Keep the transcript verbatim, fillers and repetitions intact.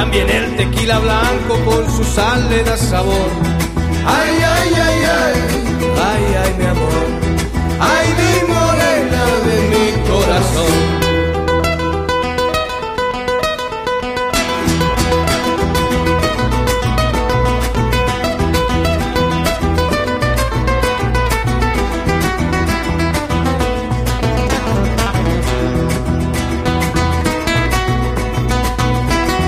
también el tequila blanco con su sal le da sabor. Ay, ay, ay, ay, ay, ay, mi amor.